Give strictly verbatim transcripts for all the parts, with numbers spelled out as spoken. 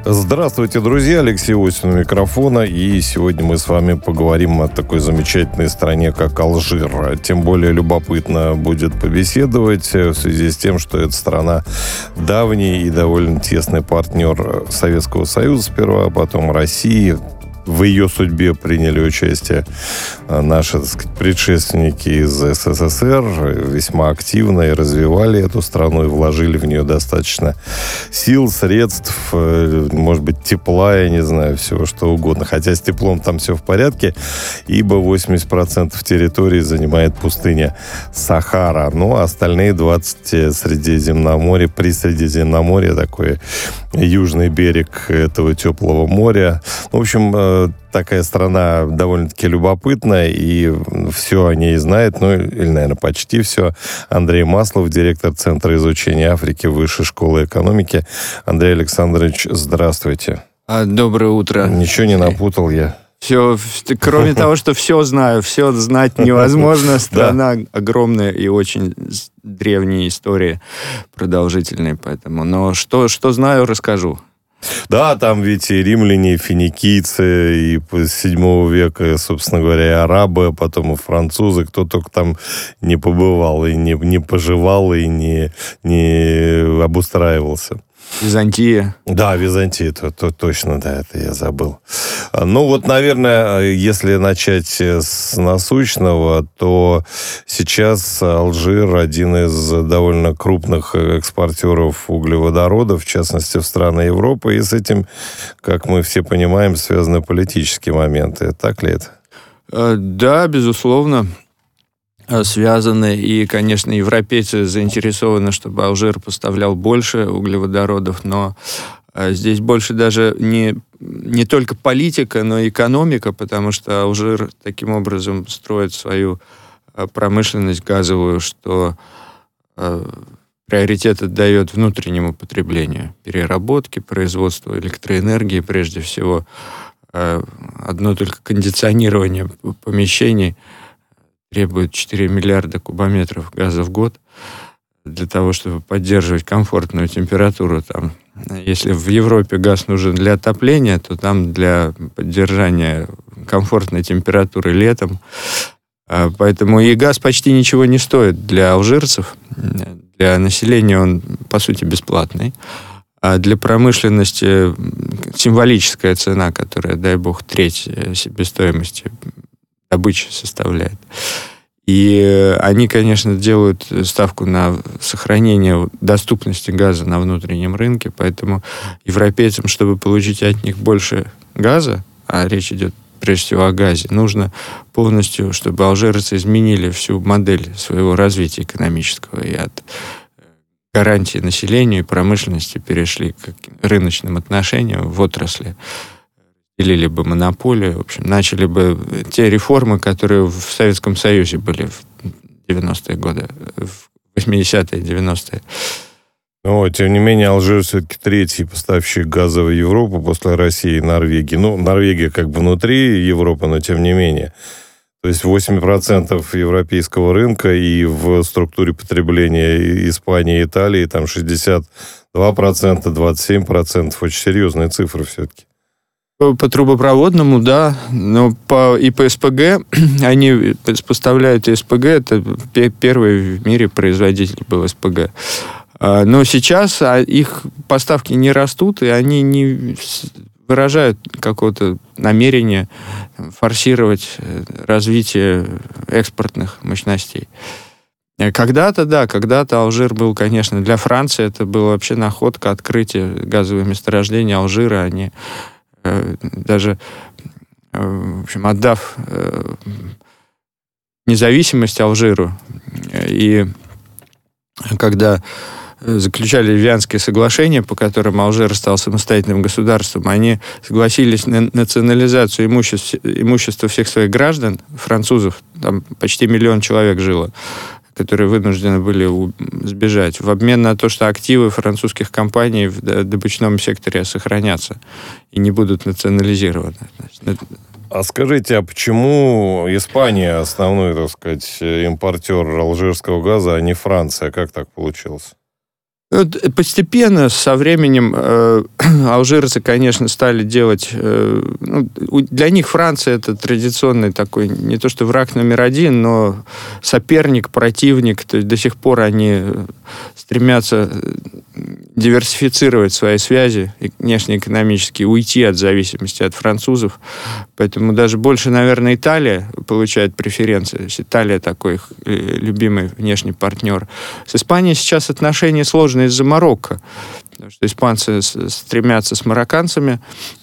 Здравствуйте, друзья. Алексей Осин у микрофона. И сегодня мы с вами поговорим о такой замечательной стране, как Алжир. Тем более любопытно будет побеседовать в связи с тем, что эта страна давний и довольно тесный партнер Советского Союза сперва, а потом России. В ее судьбе приняли участие наши, так сказать, предшественники из СССР, весьма активно и развивали эту страну, и вложили в нее достаточно сил, средств, может быть, тепла, я не знаю, всего что угодно. Хотя с теплом там все в порядке, ибо восемьдесят процентов территории занимает пустыня Сахара. Ну, а остальные двадцать процентов Средиземноморья, при Средиземноморье, такой южный берег этого теплого моря. В общем, такая страна довольно-таки любопытная, и все о ней знает, ну, или, наверное, почти все. Андрей Маслов, директор Центра изучения Африки Высшей школы экономики. Андрей Александрович, здравствуйте. Доброе утро. Ничего не напутал я? Все, кроме того, что все знаю, все знать невозможно. Страна огромная и очень древняя история, продолжительная, поэтому. Но что, что знаю, расскажу. Да, там ведь и римляне, и финикийцы, и с седьмого века, собственно говоря, и арабы, а потом и французы, кто только там не побывал, и не, не поживал, и не, не обустраивался. Византия. Да, Византия, то, то точно, да, это я забыл. Ну вот, наверное, если начать с насущного, то сейчас Алжир один из довольно крупных экспортеров углеводородов, в частности, в страны Европы, и с этим, как мы все понимаем, связаны политические моменты. Так ли это? Да, безусловно, связаны, и, конечно, европейцы заинтересованы, чтобы Алжир поставлял больше углеводородов, но здесь больше даже не, не только политика, но и экономика, потому что Алжир таким образом строит свою промышленность газовую, что приоритет отдает внутреннему потреблению, переработке, производству электроэнергии, прежде всего. Одно только кондиционирование помещений требует четыре миллиарда кубометров газа в год для того, чтобы поддерживать комфортную температуру. Там, если в Европе газ нужен для отопления, то там для поддержания комфортной температуры летом. Поэтому и газ почти ничего не стоит для алжирцев. Для населения он, по сути, бесплатный. А для промышленности символическая цена, которая, дай бог, треть себестоимости добычи составляет. И они, конечно, делают ставку на сохранение доступности газа на внутреннем рынке, поэтому европейцам, чтобы получить от них больше газа, а речь идет прежде всего о газе, нужно полностью, чтобы алжирцы изменили всю модель своего развития экономического и от гарантии населению и промышленности перешли к рыночным отношениям в отрасли, делили бы монополию, в общем, начали бы те реформы, которые в Советском Союзе были в девяностые годы, в восьмидесятые, девяностые. Но, тем не менее, Алжир все-таки третий поставщик газа в Европу после России и Норвегии. Ну, Норвегия как бы внутри Европы, но тем не менее. То есть восемь процентов европейского рынка, и в структуре потребления Испании и Италии там шестьдесят два процента, двадцать семь процентов. Очень серьезные цифры все-таки. По трубопроводному, да, но по, и по СПГ, они поставляют и СПГ, это первый в мире производитель был СПГ. Но сейчас их поставки не растут, и они не выражают какого-то намерения форсировать развитие экспортных мощностей. Когда-то, да, когда-то Алжир был, конечно, для Франции это была вообще находка, открытие газового месторождения Алжира, они даже, в общем, отдав независимость Алжиру, и когда заключали Вианское соглашение, по которому Алжир стал самостоятельным государством, они согласились на национализацию имущества, имущества всех своих граждан, французов, там почти миллион человек жило, которые вынуждены были сбежать, в обмен на то, что активы французских компаний в добычном секторе сохранятся и не будут национализированы. А скажите, а почему Испания основной, так сказать, импортер алжирского газа, а не Франция? Как так получилось? Постепенно, со временем, э, алжирцы, конечно, стали делать... Э, ну, для них Франция — это традиционный такой, не то что враг номер один, но соперник, противник. То есть до сих пор они стремятся диверсифицировать свои связи внешнеэкономические, уйти от зависимости от французов. Поэтому даже больше, наверное, Италия получает преференции. Италия такой их любимый внешний партнер. С Испанией сейчас отношения сложные из-за Марокко. Потому что испанцы стремятся с марокканцами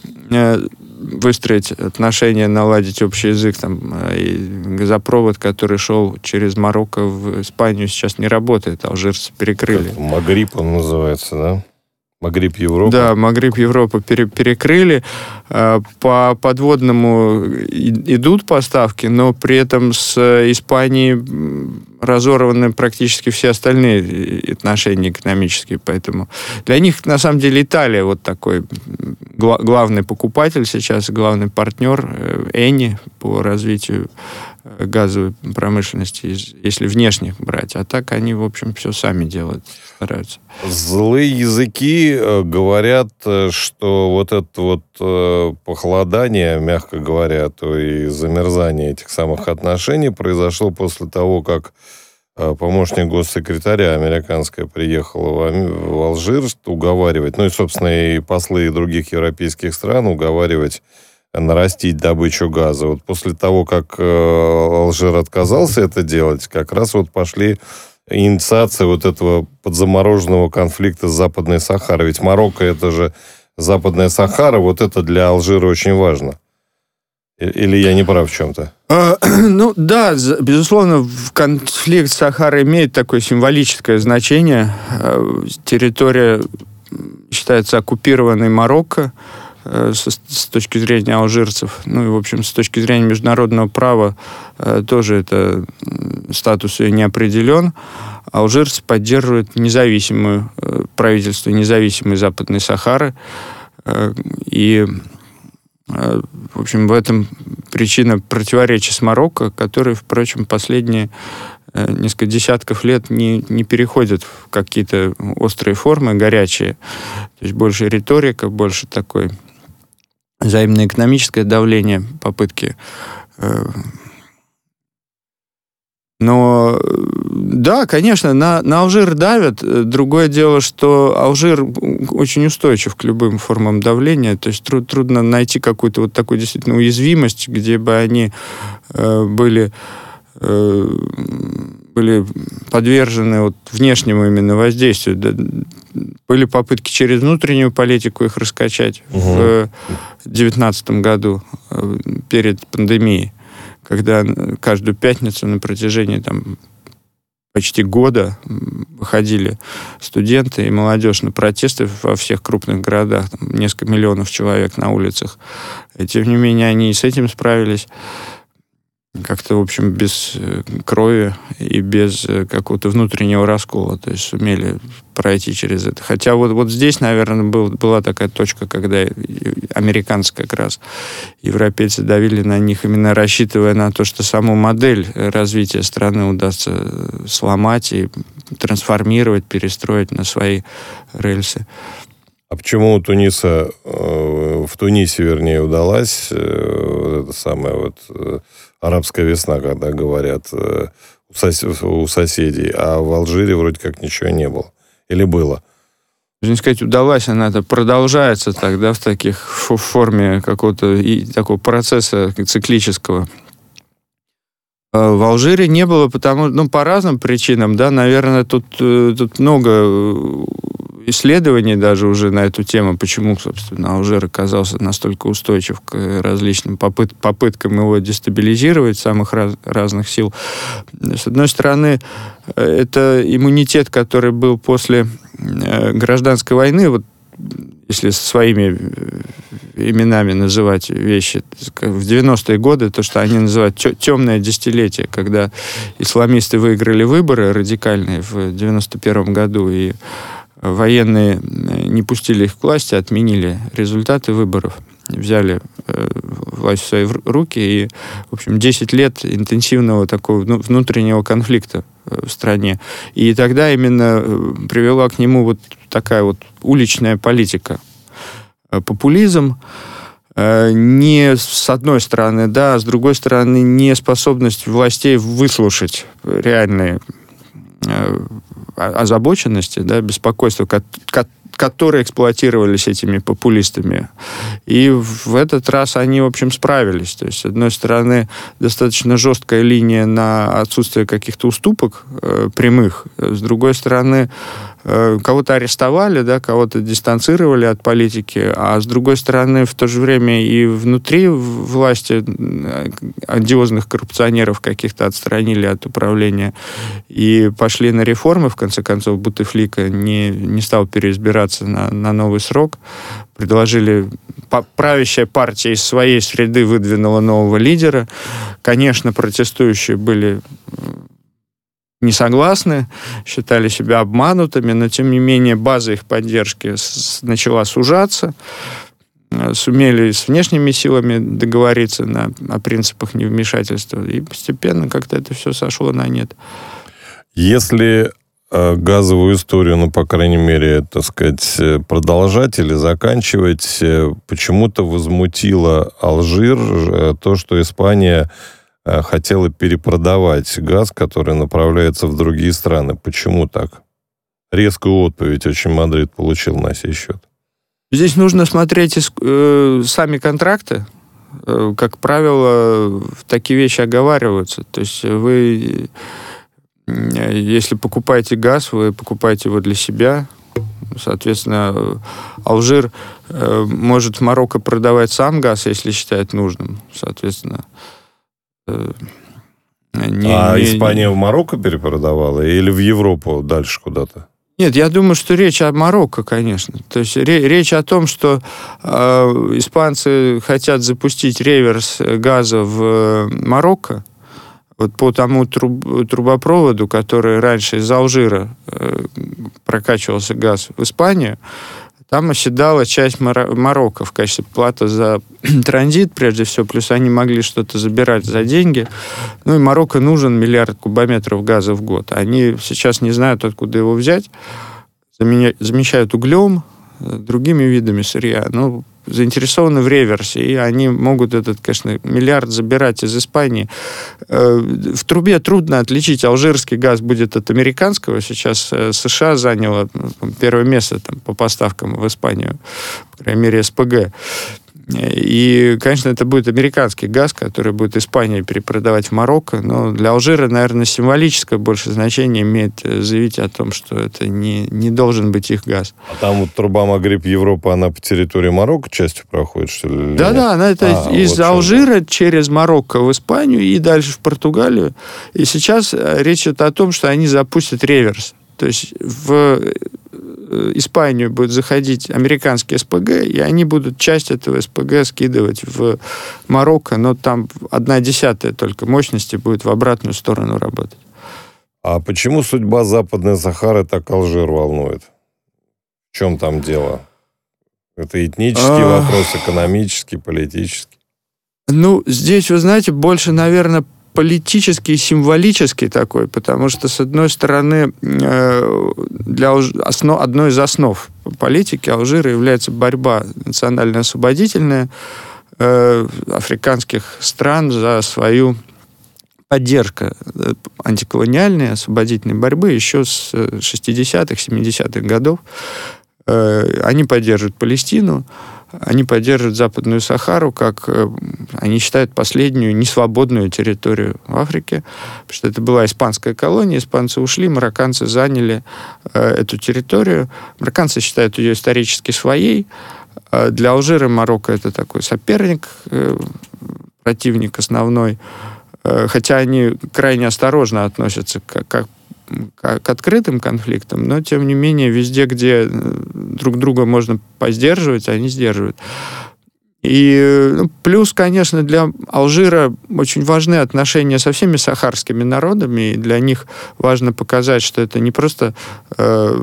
выстроить отношения, наладить общий язык. Там, и газопровод, который шел через Марокко в Испанию, сейчас не работает. Алжирцы перекрыли. Как Магриб он называется, да? Магриб Европа. Да, Магриб Европа пере, перекрыли. По подводному идут поставки, но при этом с Испанией разорваны практически все остальные отношения экономические. Поэтому для них, на самом деле, Италия вот такой главный покупатель сейчас, главный партнер Эни по развитию газовой промышленности, если внешних брать. А так они, в общем, все сами делают, стараются. Злые языки говорят, что вот это вот похолодание, мягко говоря, то и замерзание этих самых отношений произошло после того, как помощник госсекретаря американская приехала в Алжир уговаривать, ну и, собственно, и послы других европейских стран уговаривать нарастить добычу газа. Вот после того, как Алжир отказался это делать, как раз вот пошли инициация вот этого подзамороженного конфликта с Западной Сахарой. Ведь Марокко — это же Западная Сахара, вот это для Алжира очень важно. Или я не прав в чем-то? А, ну да, безусловно, конфликт с Сахарой имеет такое символическое значение. Территория считается оккупированной Марокко с, с точки зрения алжирцев. Ну и, в общем, с точки зрения международного права тоже это статус ее не определен. Алжирцы поддерживают независимую правительство независимой Западной Сахары. И, в общем, в этом причина противоречия с Марокко, который, впрочем, последние несколько десятков лет не, не переходят в какие-то острые формы, горячие. То есть больше риторика, больше такой взаимное экономическое давление, попытки. Но да, конечно, на, на Алжир давят. Другое дело, что Алжир очень устойчив к любым формам давления. То есть труд, трудно найти какую-то вот такую действительно уязвимость, где бы они э, были, э, были подвержены вот внешнему именно воздействию. Были попытки через внутреннюю политику их раскачать угу. в две тысячи девятнадцатом году, перед пандемией, когда каждую пятницу на протяжении там, почти года выходили студенты и молодежь на протесты во всех крупных городах, там, несколько миллионов человек на улицах. И, тем не менее, они и с этим справились. Как-то, в общем, без крови и без какого-то внутреннего раскола. То есть сумели пройти через это. Хотя вот, вот здесь, наверное, был, была такая точка, когда американцы как раз, европейцы давили на них, именно рассчитывая на то, что саму модель развития страны удастся сломать и трансформировать, перестроить на свои рельсы. А почему у Туниса, в Тунисе, вернее, удалась вот эта самая вот арабская весна, когда говорят у, сос... у соседей, а в Алжире вроде как ничего не было? Или было? Можно сказать, удалась она, это продолжается тогда в таких в форме какого-то и такого процесса циклического. В Алжире не было, потому ну, по разным причинам, да, наверное, тут, тут много исследований даже уже на эту тему, почему, собственно, Алжир оказался настолько устойчив к различным попыт- попыткам его дестабилизировать самых раз- разных сил. С одной стороны, это иммунитет, который был после гражданской войны, вот если своими именами называть вещи, в девяностые годы, то, что они называют темное десятилетие, когда исламисты выиграли выборы радикальные в девяносто первом году, и военные не пустили их к власти, отменили результаты выборов, взяли э, власть в свои руки, и, в общем, десять лет интенсивного такого внутреннего конфликта в стране. И тогда именно привела к нему вот такая вот уличная политика. Популизм, не с одной стороны, да, а с другой стороны, неспособность властей выслушать реальные озабоченности, да, беспокойства, которые эксплуатировались этими популистами. И в этот раз они, в общем, справились. То есть, с одной стороны, достаточно жесткая линия на отсутствие каких-то уступок э, прямых. С другой стороны, э, кого-то арестовали, да, кого-то дистанцировали от политики, а с другой стороны, в то же время и внутри власти одиозных коррупционеров каких-то отстранили от управления и пошли на реформы. В конце концов, Бутефлика не, не стал переизбираться На, на новый срок. Предложили, правящая партия из своей среды выдвинула нового лидера. Конечно, протестующие были не согласны, считали себя обманутыми, но, тем не менее, база их поддержки с, начала сужаться. Сумели с внешними силами договориться на, о принципах невмешательства, и постепенно как-то это все сошло на нет. Если газовую историю, ну, по крайней мере, так сказать, продолжать или заканчивать, почему-то возмутило Алжир то, что Испания хотела перепродавать газ, который направляется в другие страны. Почему так? Резкую отповедь очень Мадрид получил на сей счет. Здесь нужно смотреть э, сами контракты. Э, как правило, такие вещи оговариваются. То есть вы... Если покупаете газ, вы покупаете его для себя. Соответственно, Алжир э, может в Марокко продавать сам газ, если считает нужным. Соответственно, э, не, а не, Испания не... в Марокко перепродавала или в Европу дальше куда-то? Нет, я думаю, что речь о Марокко, конечно. То есть речь о том, что э, испанцы хотят запустить реверс газа в Марокко. Вот по тому труб, трубопроводу, который раньше из Алжира э, прокачивался газ в Испанию, там оседала часть Мар- Марокко в качестве платы за транзит, прежде всего, плюс они могли что-то забирать за деньги. Ну и Марокко нужен миллиард кубометров газа в год. Они сейчас не знают, откуда его взять, заменя- замещают углем, другими видами сырья. Ну, заинтересованы в реверсе, и они могут этот, конечно, миллиард забирать из Испании. В трубе трудно отличить, алжирский газ будет от американского. Сейчас США заняло первое место там, по поставкам в Испанию, по крайней мере, СПГ. И, конечно, это будет американский газ, который будет Испания перепродавать в Марокко, но для Алжира, наверное, символическое больше значение имеет заявить о том, что это не, не должен быть их газ. А там вот труба Магриб-Европа, она по территории Марокко частью проходит, что ли? Да-да, она это а, из вот Алжира что-то. Через Марокко в Испанию и дальше в Португалию. И сейчас речь идет о том, что они запустят реверс. То есть в Испанию будет заходить американский СПГ, и они будут часть этого СПГ скидывать в Марокко, но там одна десятая только мощности будет в обратную сторону работать. А почему судьба Западной Сахары так Алжир волнует? В чем там дело? Это этнический а... вопрос, экономический, политический? Ну, здесь, вы знаете, больше, наверное, политический и символический такой, потому что, с одной стороны, для Алж... основ... одной из основ политики Алжира является борьба национально-освободительная э, африканских стран за свою поддержку антиколониальной освободительной борьбы еще с шестидесятых, семидесятых годов. Э, они поддерживают Палестину, они поддерживают Западную Сахару как, они считают, последнюю несвободную территорию в Африке, потому что это была испанская колония, испанцы ушли, марокканцы заняли э, эту территорию. Марокканцы считают ее исторически своей. Э, для Алжира Марокко это такой соперник, э, противник основной, э, хотя они крайне осторожно относятся к, к к открытым конфликтам, но, тем не менее, везде, где друг друга можно поддерживать, они сдерживают. И ну, плюс, конечно, для Алжира очень важны отношения со всеми сахарскими народами, и для них важно показать, что это не просто э,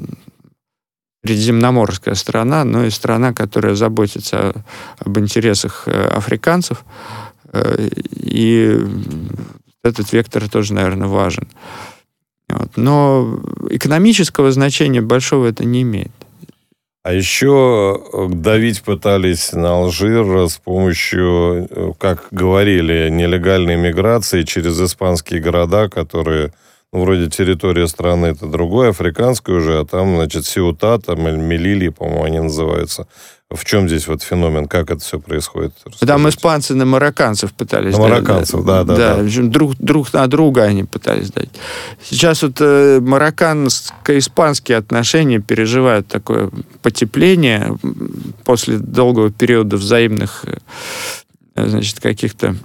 средиземноморская страна, но и страна, которая заботится об интересах африканцев, э, и этот вектор тоже, наверное, важен. Вот. Но экономического значения большого это не имеет. А еще давить пытались на Алжир с помощью, как говорили, нелегальной миграции через испанские города, которые, ну, вроде территория страны, это другое, африканское уже, а там, значит, Сеута, там, Мелильи, по-моему, они называются. В чем здесь вот феномен? Как это все происходит? Расскажите. Там испанцы на марокканцев пытались на дать. На марокканцев, да, да. Да, да. Друг, друг на друга они пытались дать. Сейчас вот э, марокканско-испанские отношения переживают такое потепление после долгого периода взаимных, э, значит, каких-то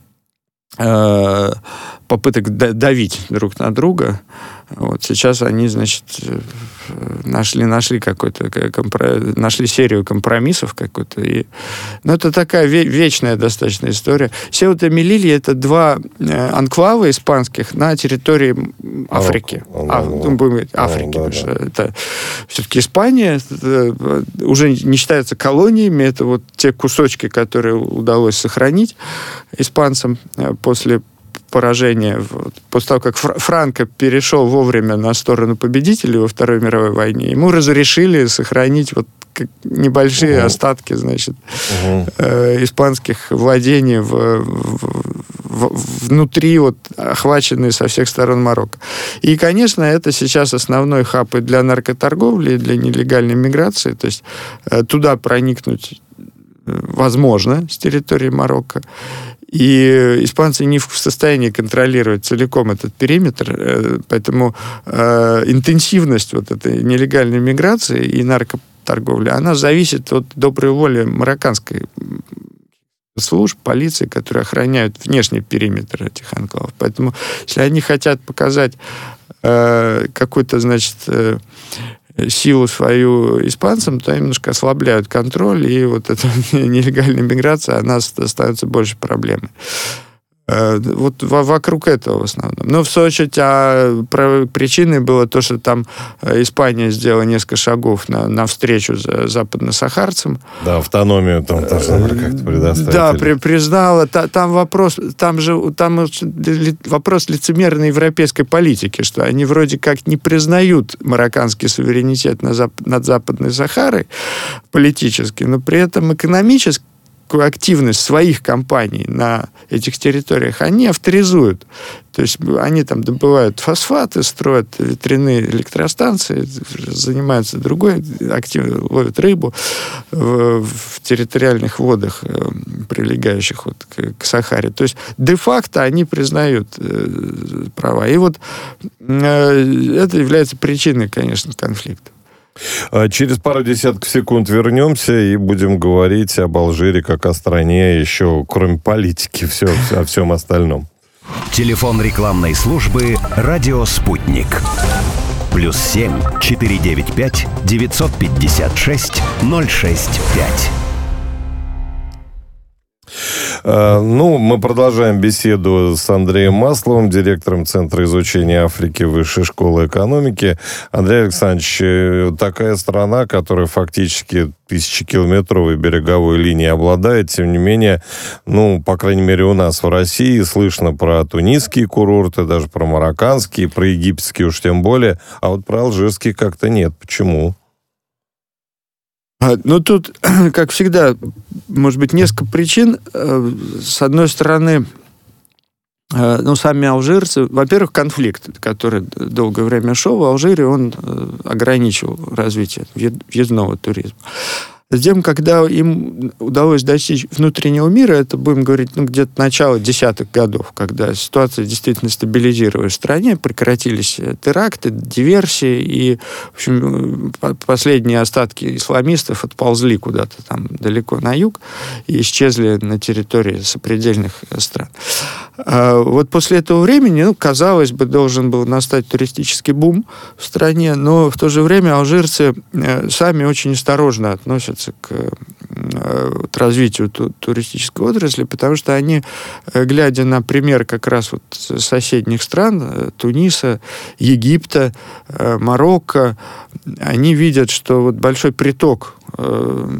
э, попыток давить друг на друга. Вот сейчас они, значит, нашли, нашли какой-то компро... нашли серию компромиссов какой-то. И... Ну, это такая вечная достаточно история. Сеута и Мелилья — это два анклава испанских на территории Африки. Марокко. А, ну, будем говорить, Африки. Да, да. Это все-таки Испания это уже не считается колониями. Это вот те кусочки, которые удалось сохранить испанцам после поражение. После того, как Франко перешел вовремя на сторону победителей во Второй мировой войне, ему разрешили сохранить вот небольшие угу. остатки, значит, угу. э, испанских владений в, в, в, внутри вот охваченные со всех сторон Марокко. И, конечно, это сейчас основной хаб и для наркоторговли, и для нелегальной миграции. То есть э, туда проникнуть возможно с территории Марокко. И испанцы не в состоянии контролировать целиком этот периметр, поэтому э, интенсивность вот этой нелегальной миграции и наркоторговли, она зависит от доброй воли марокканской служб, полиции, которые охраняют внешний периметр этих анклавов. Поэтому, если они хотят показать э, какой-то, значит, э, силу свою испанцам, то немножко ослабляют контроль, и вот эта нелегальная миграция, она становится больше проблемой. Вот вокруг этого в основном. Но, в свою очередь, а причиной было то, что там Испания сделала несколько шагов на, навстречу за западносахарцам. Да, автономию там должна как-то предоставить. Да, при, признала. Та, там вопрос, там же там вопрос лицемерной европейской политики, что они вроде как не признают марокканский суверенитет на зап, над Западной Сахарой политически, но при этом экономически активность своих компаний на этих территориях они авторизуют. То есть они там добывают фосфаты, строят ветряные электростанции, занимаются другой, активно ловят рыбу в, в территориальных водах, прилегающих вот к, к Сахаре. То есть де-факто они признают э, права. И вот э, это является причиной, конечно, конфликта. Через пару десятков секунд вернемся и будем говорить об Алжире как о стране еще, кроме политики, все, о всем остальном. Телефон рекламной службы «Радио Спутник». Плюс семь четыреста девяносто пять девятьсот пятьдесят шесть ноль шесть пять. Ну, мы продолжаем беседу с Андреем Масловым, директором Центра изучения Африки Высшей школы экономики. Андрей Александрович, такая страна, которая фактически тысячекилометровой береговой линии обладает, тем не менее, ну, по крайней мере, у нас в России слышно про тунисские курорты, даже про марокканские, про египетские уж тем более, а вот про алжирские как-то нет. Почему? Ну, тут, как всегда, может быть, несколько причин. С одной стороны, ну, сами алжирцы... Во-первых, конфликт, который долгое время шел в Алжире, он ограничивал развитие въездного туризма. Затем, когда им удалось достичь внутреннего мира, это, будем говорить, ну, где-то начало десятых годов, когда ситуация действительно стабилизировалась в стране, прекратились теракты, диверсии, и, в общем, последние остатки исламистов отползли куда-то там далеко на юг и исчезли на территории сопредельных стран. А вот после этого времени, ну, казалось бы, должен был настать туристический бум в стране, но в то же время алжирцы сами очень осторожно относятся к, к развитию ту, туристической отрасли, потому что они, глядя на пример как раз вот соседних стран, Туниса, Египта, Марокко, они видят, что вот большой приток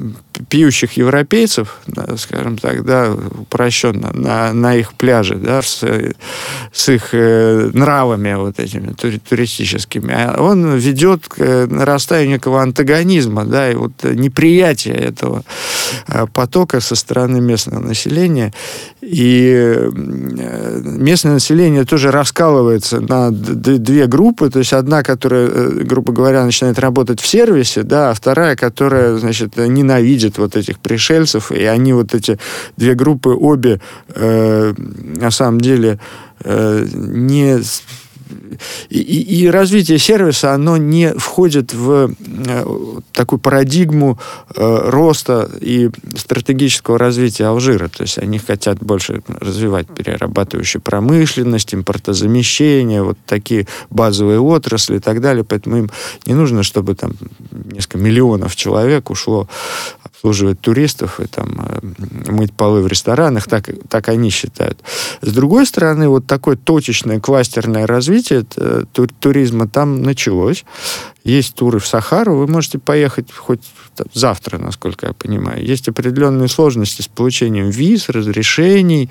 пьющих европейцев, да, скажем так, да, упрощенно, на, на их пляже, да, с, с их э, нравами вот этими тури, туристическими, он ведет к нарастанию некого антагонизма, да, и вот неприятия этого потока со стороны местного населения. И местное население тоже раскалывается на две группы, то есть одна, которая, грубо говоря, начинает работать в сервисе, да, а вторая, которая, значит, ненавидит вот этих пришельцев, и они вот эти две группы обе э, на самом деле э, не... И, и, и развитие сервиса, оно не входит в э, такую парадигму э, роста и стратегического развития Алжира. То есть они хотят больше развивать перерабатывающую промышленность, импортозамещение, вот такие базовые отрасли и так далее. Поэтому им не нужно, чтобы там несколько миллионов человек ушло обслуживать туристов и там мыть полы в ресторанах. Так, так они считают. С другой стороны, вот такое точечное кластерное развитие туризма там началось. Есть туры в Сахару, вы можете поехать хоть завтра, насколько я понимаю. Есть определенные сложности с получением виз, разрешений,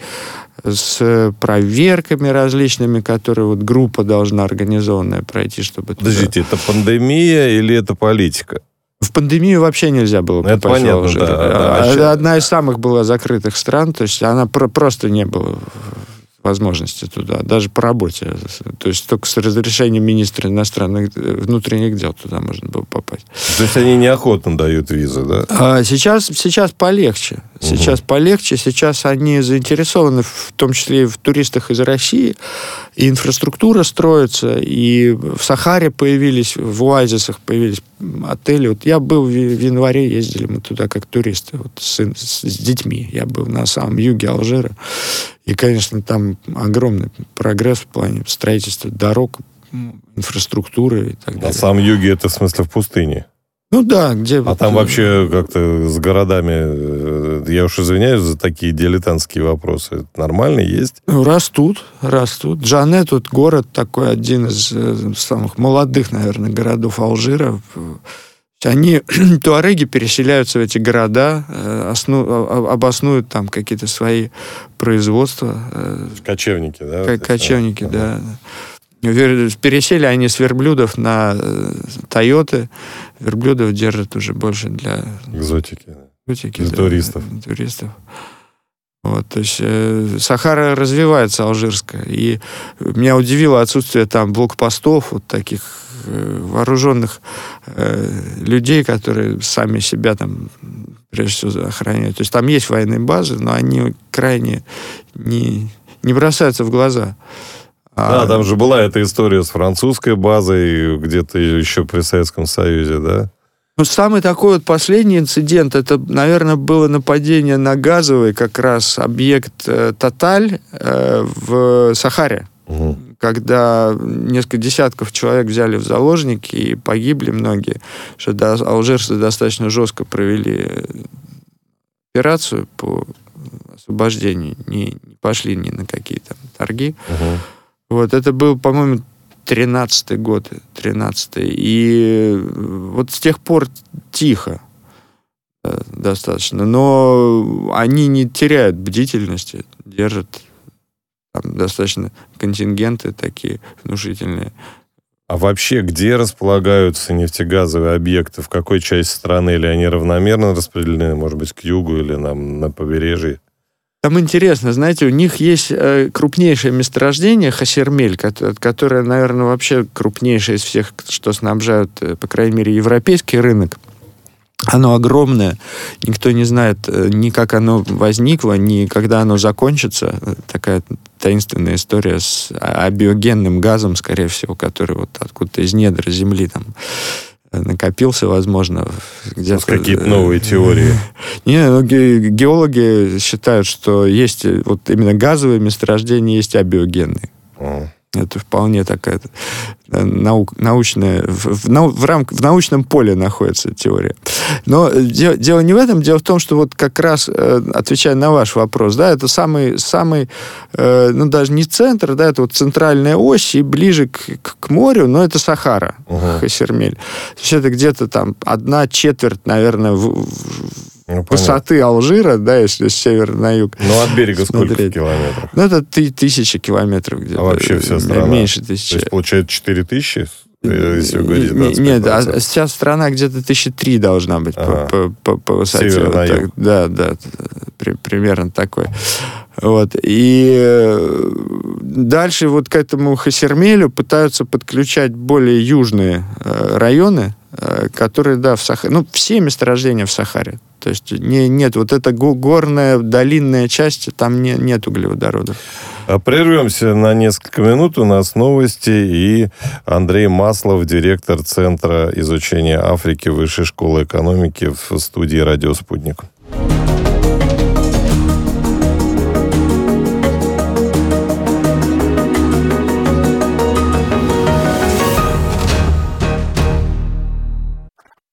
с проверками различными, которые вот группа должна организованная пройти, чтобы... Подождите, туда... это пандемия или это политика? В пандемию вообще нельзя было попасть. Это понятно, в Алжир. Да, да. Одна из самых была закрытых стран, то есть она про- просто не было возможности туда, даже по работе. То есть только с разрешением министра иностранных внутренних дел туда можно было попасть. То есть они неохотно дают визы, да? А сейчас, сейчас полегче. Сейчас угу. полегче. Сейчас они заинтересованы в том числе и в туристах из России. И инфраструктура строится, и в Сахаре появились, в оазисах появились отели. Вот я был в январе, ездили мы туда как туристы, вот с, с, с детьми. Я был на самом юге Алжира. И, конечно, там огромный прогресс в плане строительства дорог, инфраструктуры и так далее. На самом юге это в смысле в пустыне? Ну да, где... А вот... там вообще как-то с городами, я уж извиняюсь за такие дилетантские вопросы, нормально есть? Ну, растут, растут. Джанет, вот город такой, один из самых молодых, наверное, городов Алжира. Они, туареги, переселяются в эти города, осну, обоснуют там какие-то свои производства. Кочевники, да? Кочевники, да. Ага. Пересели они с верблюдов на Тойоты. Верблюдов держат уже больше для... Экзотики. Экзотики, для да, туристов. Для туристов. Вот, то есть э, Сахара развивается, алжирская. И меня удивило отсутствие там блокпостов, вот таких э, вооруженных э, людей, которые сами себя там прежде всего охраняют. То есть там есть военные базы, но они крайне не, не бросаются в глаза. Да, а... там же была эта история с французской базой где-то еще при Советском Союзе, да? Ну, самый такой вот последний инцидент, это, наверное, было нападение на газовый как раз объект э, «Тоталь» э, в Сахаре, угу. когда несколько десятков человек взяли в заложники и погибли многие, что да, алжирцы достаточно жестко провели операцию по освобождению, не, не пошли ни на какие там торги. Угу. Вот, это был, по-моему, тринадцатый год, тринадцатый. И вот с тех пор тихо да, достаточно. Но они не теряют бдительности, держат там достаточно контингенты такие внушительные. А вообще, где располагаются нефтегазовые объекты? В какой части страны? Или они равномерно распределены, может быть, к югу или нам на побережье? Там интересно, знаете, у них есть э, крупнейшее месторождение Хасермель, которое, которое, наверное, вообще крупнейшее из всех, что снабжают, э, по крайней мере, европейский рынок. Оно огромное, никто не знает э, ни как оно возникло, ни когда оно закончится. Такая таинственная история с абиогенным газом, скорее всего, который вот откуда-то из недр земли там накопился, возможно, где-то... Какие-то новые теории. Не, ну, геологи считают, что есть вот именно газовые месторождения, есть абиогенные. Mm. Это вполне такая наук, научная... В, в, в, рам, в научном поле находится теория. Но дело, дело не в этом. Дело в том, что вот как раз, отвечая на ваш вопрос, да, это самый, самый ну, даже не центр, да, это вот центральная ось и ближе к, к, к морю, но это Сахара, uh-huh. Хасермель. То есть это где-то там одна четверть, наверное, в, в, ну, высоты Алжира, да, если с севера на юг. Ну, от берега смотреть. Сколько километров? Ну, это ты, тысяча километров где-то. А вообще вся страна? Меньше тысячи. То есть, получается, четыре тысячи? Если угодить, нет, а сейчас страна где-то тысяча три должна быть ага. по, по, по высоте. Север вот на так. юг. Да, да, при, примерно такой. Вот. И дальше вот к этому Хасермелю пытаются подключать более южные районы, которые, да, в Сахаре, ну, все месторождения в Сахаре. То есть не, нет, вот эта горная, долинная часть, там не, нет углеводородов. Прервемся на несколько минут. У нас новости. И Андрей Маслов, директор Центра изучения Африки Высшей школы экономики в студии «Радио Спутник».